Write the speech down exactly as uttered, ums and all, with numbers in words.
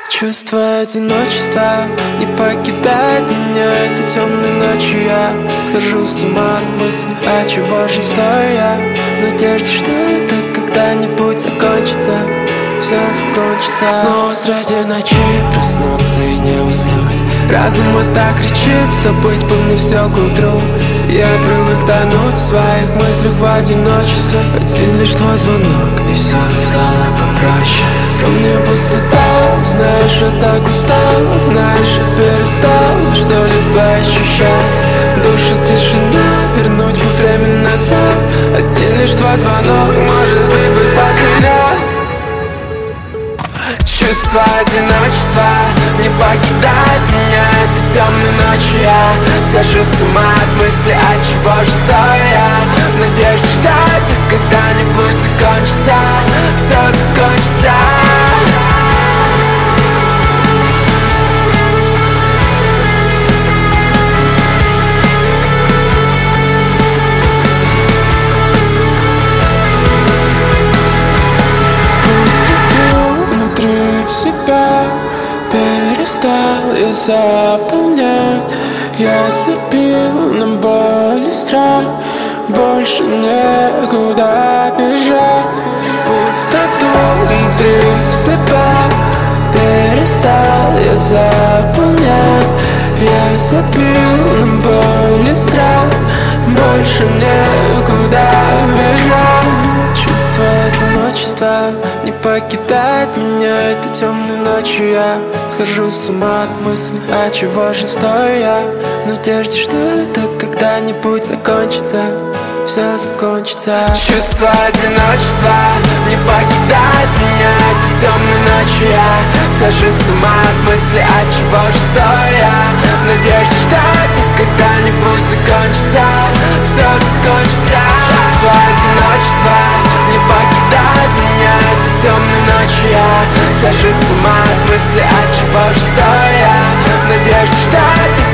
Чувство одиночества не покидает меня этой темной ночью. Я схожу с ума от мысли, а чего же стою я в надежде, что это когда-нибудь закончится. Все закончится. Снова среди ночи проснуться и не уснуть. Разум вот так кричит, забыть бы мне все к утру. Я привык тонуть в своих мыслях в одиночестве. Один лишь твой звонок, и все стало попроще. Во мне пустота, знаешь, я так устал. Знаешь, я перестал что-либо ощущать. Душа тишина, вернуть бы время назад. Один лишь твой звонок, может быть, бы спас меня. Чувство одиночества не покидает меня этой темной ночью. Я схожу с ума от мысли, а чего же стою я в надежде, что это когда-нибудь закончится. Все закончится. Перестал я заполнять. Я забил на боль и страх. Больше некуда бежать. Пустоту внутри себя перестал я заполнять. Я забил на боль и страх. Больше некуда бежать. Чувство одиночества не покидает меня этой темной ночью. Я схожу с ума от мысли, а чего же стою я в надежде, что это когда-нибудь закончится. Все закончится. Чувство одиночества не покидает меня этой темной ночью. Я схожу с ума от мысли, а чего же стою я в надежде, что это когда-нибудь закончится. Все закончится. Чувство одиночества не покидает меня этой темной ночью. Я схожу с ума от мысли, а чего же стою я в надежде, что это